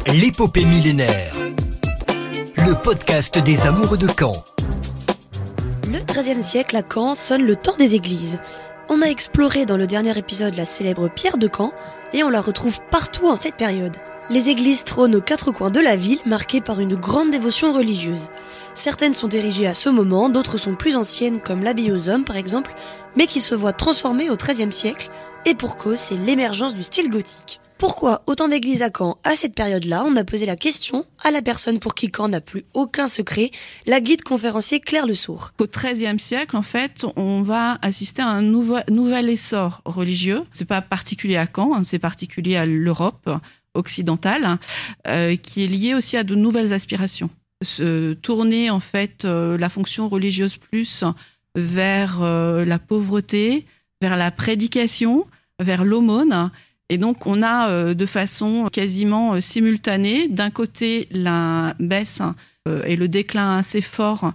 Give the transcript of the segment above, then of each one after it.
L'épopée millénaire. Le podcast des amoureux de Caen. Le XIIIe siècle à Caen sonne le temps des églises. On a exploré dans le dernier épisode la célèbre pierre de Caen et on la retrouve partout en cette période. Les églises trônent aux quatre coins de la ville, marquées par une grande dévotion religieuse. Certaines sont érigées à ce moment, d'autres sont plus anciennes comme l'abbaye aux Hommes par exemple, mais qui se voient transformées au XIIIe siècle, et pour cause c'est l'émergence du style gothique. Pourquoi autant d'églises à Caen à cette période-là? On a posé la question à la personne pour qui Caen n'a plus aucun secret, la guide conférencier Claire Le Sourd. Au XIIIe siècle, en fait, on va assister à un nouvel essor religieux. C'est pas particulier à Caen, c'est particulier à l'Europe occidentale, qui est lié aussi à de nouvelles aspirations. Se tourner en fait la fonction religieuse plus vers la pauvreté, vers la prédication, vers l'aumône. Et donc, on a de façon quasiment simultanée, d'un côté, la baisse et le déclin assez fort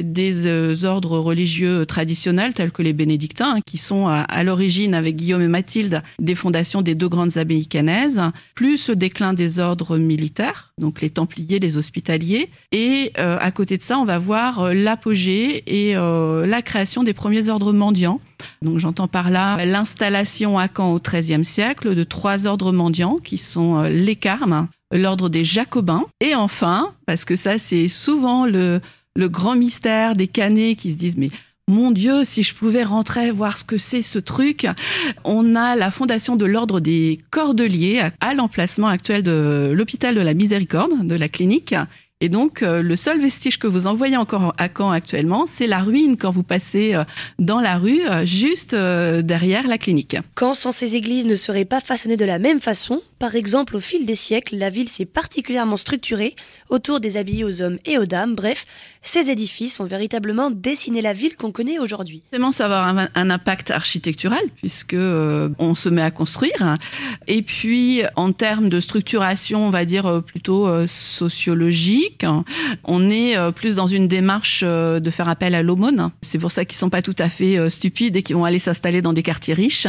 des ordres religieux traditionnels, tels que les bénédictins, qui sont à l'origine, avec Guillaume et Mathilde, des fondations des deux grandes abbayes cannaises, plus le déclin des ordres militaires, donc les templiers, les hospitaliers. Et à côté de ça, on va voir l'apogée et la création des premiers ordres mendiants. Donc j'entends par là l'installation à Caen au XIIIe siècle de trois ordres mendiants qui sont les Carmes, l'ordre des Jacobins et enfin, parce que ça c'est souvent le grand mystère des Cannais qui se disent mais mon Dieu, si je pouvais rentrer voir ce que c'est ce truc, on a la fondation de l'ordre des Cordeliers à l'emplacement actuel de l'hôpital de la Miséricorde, de la clinique. Et donc, le seul vestige que vous en voyez encore à Caen actuellement, c'est la ruine quand vous passez dans la rue, juste derrière la clinique. Caen sans ces églises ne serait pas façonnée de la même façon. Par exemple, au fil des siècles, la ville s'est particulièrement structurée autour des abbayes aux hommes et aux dames. Bref, ces édifices ont véritablement dessiné la ville qu'on connaît aujourd'hui. Forcément, ça va avoir un impact architectural puisque on se met à construire. Et puis, en termes de structuration, on va dire plutôt sociologique, on est plus dans une démarche de faire appel à l'aumône. C'est pour ça qu'ils sont pas tout à fait stupides et qu'ils vont aller s'installer dans des quartiers riches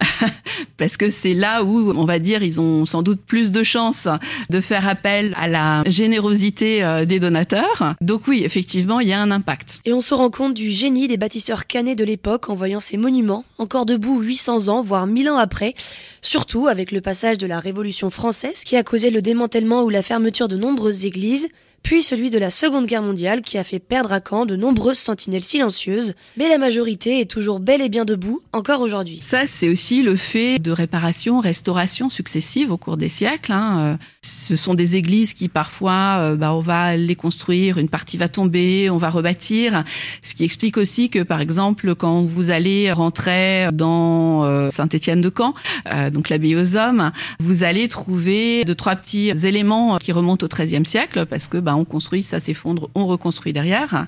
parce que c'est là où, on va dire, ils ont sans doute plus de chances de faire appel à la générosité des donateurs. Donc oui, effectivement, il y a un impact. Et on se rend compte du génie des bâtisseurs cannais de l'époque en voyant ces monuments, encore debout 800 ans, voire 1000 ans après, surtout avec le passage de la Révolution française qui a causé le démantèlement ou la fermeture de nombreuses églises, puis celui de la Seconde Guerre mondiale qui a fait perdre à Caen de nombreuses sentinelles silencieuses, mais la majorité est toujours bel et bien debout, encore aujourd'hui. Ça, c'est aussi le fait de réparations, restaurations successives au cours des siècles. Ce sont des églises qui parfois, on va les construire, une partie va tomber, on va rebâtir, ce qui explique aussi que, par exemple, quand vous allez rentrer dans Saint-Étienne-de-Camp, donc l'abbaye aux Hommes, vous allez trouver 2-3 petits éléments qui remontent au XIIIe siècle, parce que on construit, ça s'effondre, on reconstruit derrière.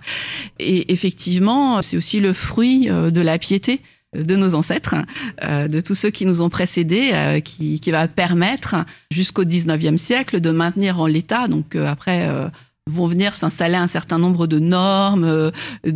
Et effectivement, c'est aussi le fruit de la piété de nos ancêtres, de tous ceux qui nous ont précédés, qui va permettre jusqu'au XIXe siècle de maintenir en l'état. Donc après vont venir s'installer un certain nombre de normes,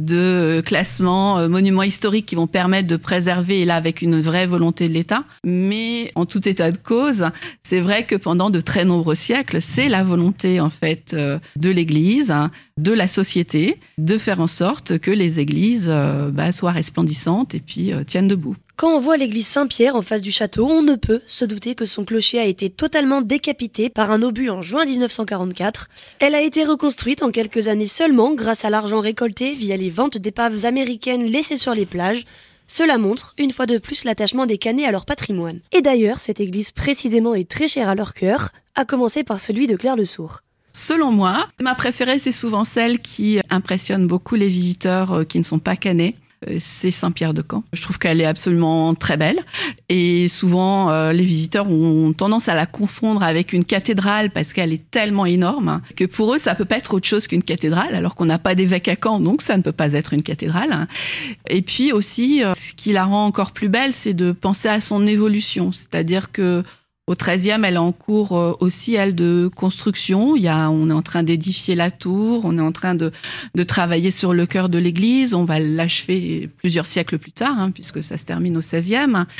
de classements, monuments historiques qui vont permettre de préserver, et là avec une vraie volonté de l'État. Mais en tout état de cause, c'est vrai que pendant de très nombreux siècles, c'est la volonté en fait de l'Église, de la société, de faire en sorte que les églises soient resplendissantes et puis tiennent debout. Quand on voit l'église Saint-Pierre en face du château, on ne peut se douter que son clocher a été totalement décapité par un obus en juin 1944. Elle a été reconstruite en quelques années seulement grâce à l'argent récolté via les ventes d'épaves américaines laissées sur les plages. Cela montre, une fois de plus, l'attachement des Cannais à leur patrimoine. Et d'ailleurs, cette église précisément est très chère à leur cœur, à commencer par celui de Claire Le Sourd. Selon moi, ma préférée, c'est souvent celle qui impressionne beaucoup les visiteurs qui ne sont pas Cannais. C'est Saint-Pierre-de-Camp. Je trouve qu'elle est absolument très belle et souvent les visiteurs ont tendance à la confondre avec une cathédrale parce qu'elle est tellement énorme que pour eux ça peut pas être autre chose qu'une cathédrale alors qu'on n'a pas d'évêque à Caen, donc ça ne peut pas être une cathédrale. Et puis aussi ce qui la rend encore plus belle, c'est de penser à son évolution, c'est-à-dire que au XIIIe, elle est en cours aussi, elle, de construction. On est en train d'édifier la tour, on est en train de travailler sur le chœur de l'église. On va l'achever plusieurs siècles plus tard, puisque ça se termine au XVIe.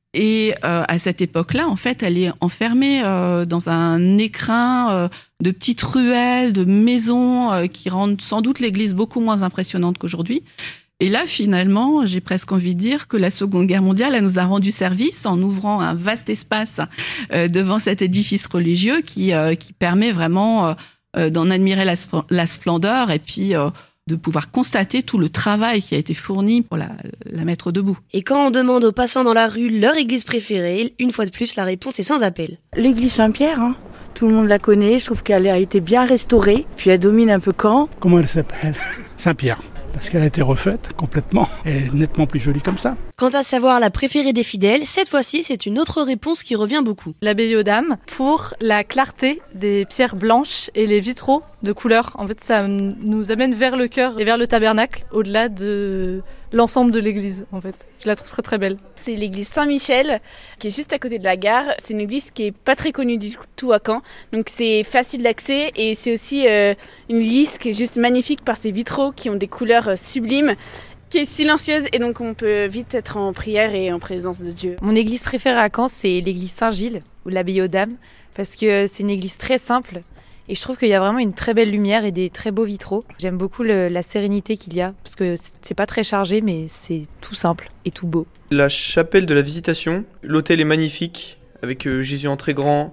Et à cette époque-là, en fait, elle est enfermée dans un écrin de petites ruelles, de maisons qui rendent sans doute l'église beaucoup moins impressionnante qu'aujourd'hui. Et là, finalement, j'ai presque envie de dire que la Seconde Guerre mondiale, elle nous a rendu service en ouvrant un vaste espace devant cet édifice religieux qui permet vraiment d'en admirer la splendeur et puis de pouvoir constater tout le travail qui a été fourni pour la mettre debout. Et quand on demande aux passants dans la rue leur église préférée, une fois de plus, la réponse est sans appel. L'église Saint-Pierre, hein. Tout le monde la connaît, je trouve qu'elle a été bien restaurée, puis elle domine un peu Caen. Comment elle s'appelle ? Saint-Pierre. Parce qu'elle a été refaite complètement. Elle est nettement plus jolie comme ça. Quant à savoir la préférée des fidèles, cette fois-ci, c'est une autre réponse qui revient beaucoup. L'abbaye aux Dames, pour la clarté des pierres blanches et les vitraux de couleur. En fait, ça nous amène vers le chœur et vers le tabernacle, au-delà de l'ensemble de l'église, en fait. Je la trouve très très belle. C'est l'église Saint-Michel, qui est juste à côté de la gare. C'est une église qui est pas très connue du tout à Caen. Donc c'est facile d'accès et c'est aussi une église qui est juste magnifique par ses vitraux qui ont des couleurs sublimes, qui est silencieuse et donc on peut vite être en prière et en présence de Dieu. Mon église préférée à Caen, c'est l'église Saint-Gilles ou l'abbaye aux Dames, parce que c'est une église très simple et je trouve qu'il y a vraiment une très belle lumière et des très beaux vitraux. J'aime beaucoup la sérénité qu'il y a, parce que c'est pas très chargé, mais c'est tout simple et tout beau. La chapelle de la Visitation, l'autel est magnifique, avec Jésus en très grand,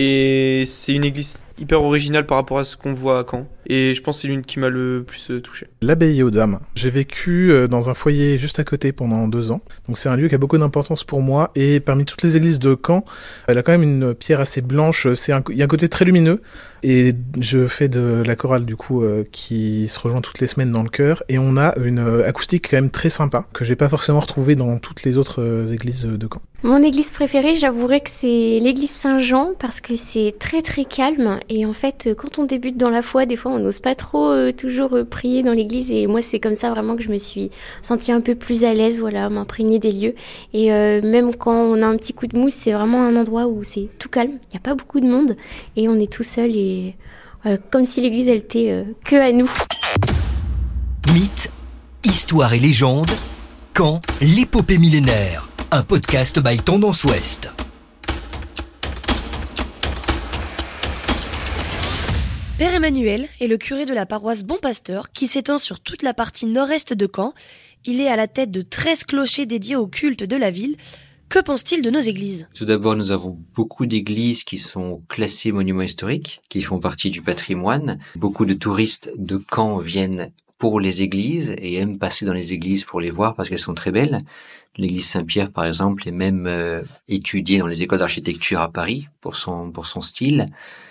et c'est une église hyper originale par rapport à ce qu'on voit à Caen. Et je pense que c'est l'une qui m'a le plus touché. L'abbaye aux Dames. J'ai vécu dans un foyer juste à côté pendant 2 ans. Donc c'est un lieu qui a beaucoup d'importance pour moi. Et parmi toutes les églises de Caen, elle a quand même une pierre assez blanche. Il y a un côté très lumineux. Et je fais de la chorale du coup qui se rejoint toutes les semaines dans le chœur. Et on a une acoustique quand même très sympa que j'ai pas forcément retrouvée dans toutes les autres églises de Caen. Mon église préférée, j'avouerais que c'est l'église Saint-Jean parce que c'est très très calme. Et en fait, quand on débute dans la foi, des fois on n'ose pas trop toujours prier dans l'église. Et moi, c'est comme ça vraiment que je me suis sentie un peu plus à l'aise, voilà, m'imprégner des lieux. Et même quand on a un petit coup de mousse, c'est vraiment un endroit où c'est tout calme. Il n'y a pas beaucoup de monde et on est tout seul et comme si l'église, elle était que à nous. Mythes, histoire et légendes, Caen, l'épopée millénaire. Un podcast by Tendance Ouest. Père Emmanuel est le curé de la paroisse Bon Pasteur qui s'étend sur toute la partie nord-est de Caen. Il est à la tête de 13 clochers dédiés au culte de la ville. Que pense-t-il de nos églises ? Tout d'abord, nous avons beaucoup d'églises qui sont classées monuments historiques, qui font partie du patrimoine. Beaucoup de touristes de Caen viennent pour les églises et aiment passer dans les églises pour les voir parce qu'elles sont très belles. L'église Saint-Pierre, par exemple, est même étudiée dans les écoles d'architecture à Paris pour son style.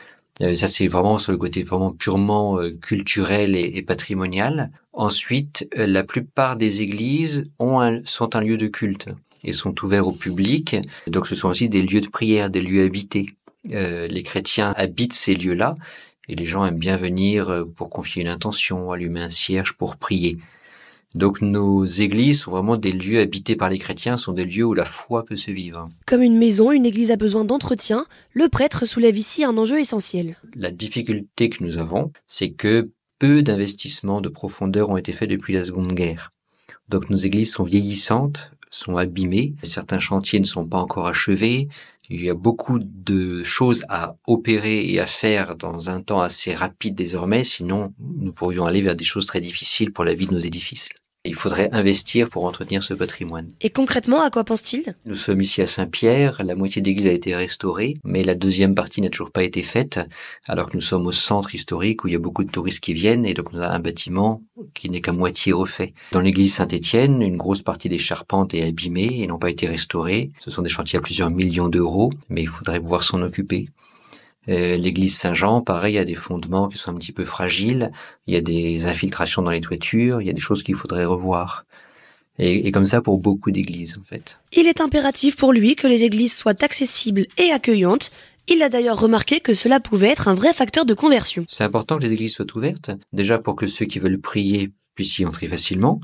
Ça, c'est vraiment sur le côté vraiment purement culturel et patrimonial. Ensuite, la plupart des églises sont un lieu de culte et sont ouverts au public. Donc, ce sont aussi des lieux de prière, des lieux habités. Les chrétiens habitent ces lieux-là et les gens aiment bien venir pour confier une intention, allumer un cierge pour prier. Donc nos églises sont vraiment des lieux habités par les chrétiens, sont des lieux où la foi peut se vivre. Comme une maison, une église a besoin d'entretien. Le prêtre soulève ici un enjeu essentiel. La difficulté que nous avons, c'est que peu d'investissements de profondeur ont été faits depuis la Seconde Guerre. Donc nos églises sont vieillissantes, sont abîmées, certains chantiers ne sont pas encore achevés. Il y a beaucoup de choses à opérer et à faire dans un temps assez rapide désormais, sinon nous pourrions aller vers des choses très difficiles pour la vie de nos édifices. Il faudrait investir pour entretenir ce patrimoine. Et concrètement, à quoi pense-t-il ? Nous sommes ici à Saint-Pierre, la moitié de l'église a été restaurée, mais la deuxième partie n'a toujours pas été faite, alors que nous sommes au centre historique où il y a beaucoup de touristes qui viennent, et donc nous avons un bâtiment qui n'est qu'à moitié refait. Dans l'église Saint-Étienne, une grosse partie des charpentes est abîmée et n'ont pas été restaurées. Ce sont des chantiers à plusieurs millions d'euros, mais il faudrait pouvoir s'en occuper. L'église Saint-Jean, pareil, il y a des fondements qui sont un petit peu fragiles, il y a des infiltrations dans les toitures, il y a des choses qu'il faudrait revoir. Et comme ça pour beaucoup d'églises, en fait. Il est impératif pour lui que les églises soient accessibles et accueillantes. Il a d'ailleurs remarqué que cela pouvait être un vrai facteur de conversion. C'est important que les églises soient ouvertes, déjà pour que ceux qui veulent prier puissent y entrer facilement.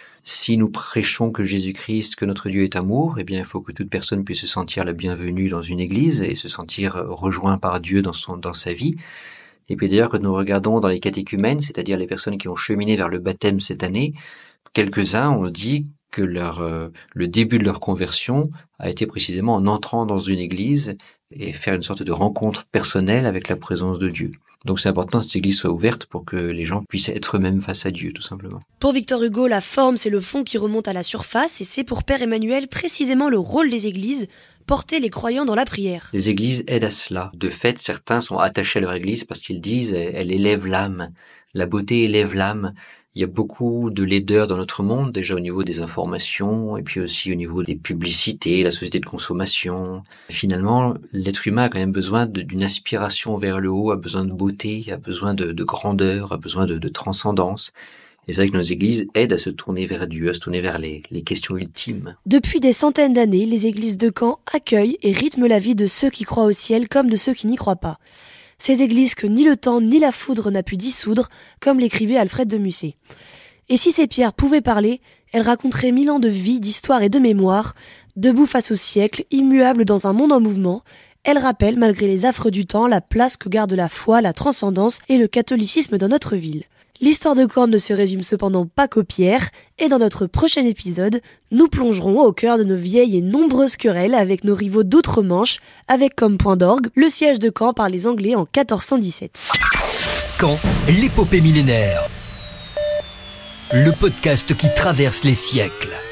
Si nous prêchons que Jésus-Christ, que notre Dieu est amour, eh bien, il faut que toute personne puisse se sentir la bienvenue dans une église et se sentir rejoint par Dieu dans sa vie. Et puis d'ailleurs, quand nous regardons dans les catéchumènes, c'est-à-dire les personnes qui ont cheminé vers le baptême cette année, quelques-uns ont dit que le début de leur conversion a été précisément en entrant dans une église et faire une sorte de rencontre personnelle avec la présence de Dieu. Donc c'est important que cette église soit ouverte pour que les gens puissent être eux-mêmes face à Dieu, tout simplement. Pour Victor Hugo, la forme, c'est le fond qui remonte à la surface, et c'est pour Père Emmanuel précisément le rôle des églises, porter les croyants dans la prière. Les églises aident à cela. De fait, certains sont attachés à leur église parce qu'ils disent elle élève l'âme. La beauté élève l'âme. Il y a beaucoup de laideurs dans notre monde, déjà au niveau des informations, et puis aussi au niveau des publicités, la société de consommation. Finalement, l'être humain a quand même besoin d'une aspiration vers le haut, a besoin de beauté, a besoin de grandeur, a besoin de transcendance. Et c'est vrai que nos églises aident à se tourner vers Dieu, à se tourner vers les questions ultimes. Depuis des centaines d'années, les églises de Caen accueillent et rythment la vie de ceux qui croient au ciel comme de ceux qui n'y croient pas. Ces églises que ni le temps ni la foudre n'a pu dissoudre, comme l'écrivait Alfred de Musset. Et si ces pierres pouvaient parler, elles raconteraient 1000 ans de vie, d'histoire et de mémoire, debout face au siècle, immuables dans un monde en mouvement. Elles rappellent, malgré les affres du temps, la place que gardent la foi, la transcendance et le catholicisme dans notre ville. L'histoire de Caen ne se résume cependant pas qu'aux pierres, et dans notre prochain épisode, nous plongerons au cœur de nos vieilles et nombreuses querelles avec nos rivaux d'outre-Manche, avec comme point d'orgue le siège de Caen par les Anglais en 1417. Caen, l'épopée millénaire. Le podcast qui traverse les siècles.